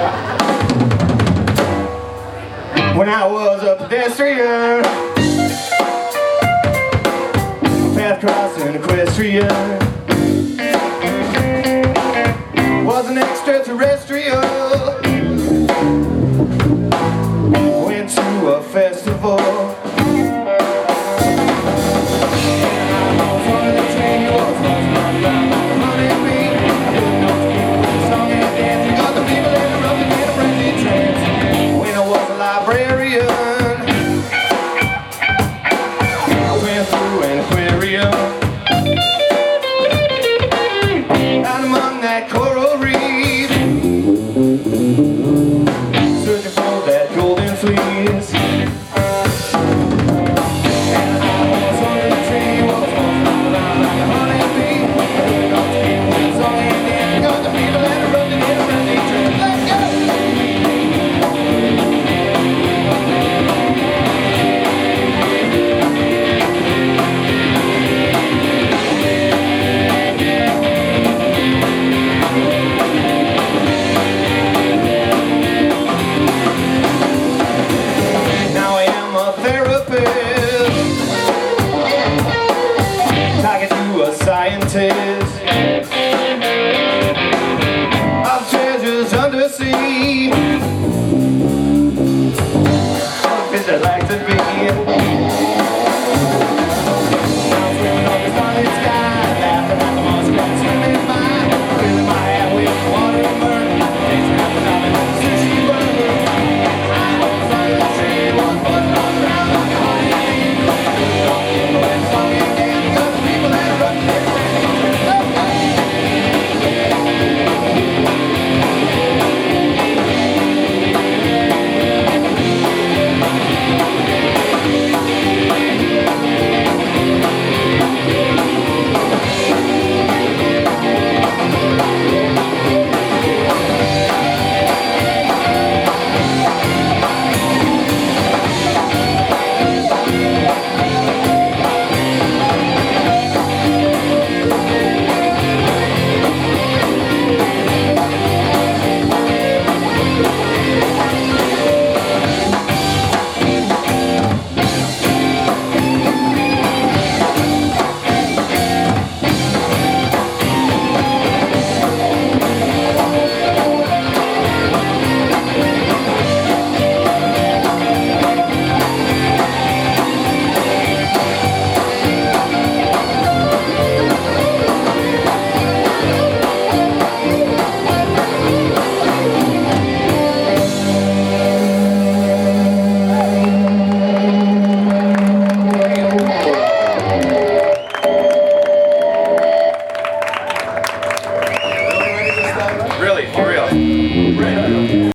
When I was a pedestrian, path crossing equestrian, was an extraterrestrial. Went to a festival. Out among that coral reef, searching for that golden fleece. And I was under the tree, was walking around like a honeybee. I heard all the people in song and dance, got the people that are running in a frenzy trip. Let's go! Talking to a scientist of treasures under sea, what fish I'd like to be. I'm swimming up the starlit sky, laughing at the muskrats swimming by, filling my hat with water and burn, tasting at the novel of the sushi burger. I was under the tree, was buzzing all around like a honeybee. All the people in song and dance, got the people that are running in the frenzy trip. Really, for real.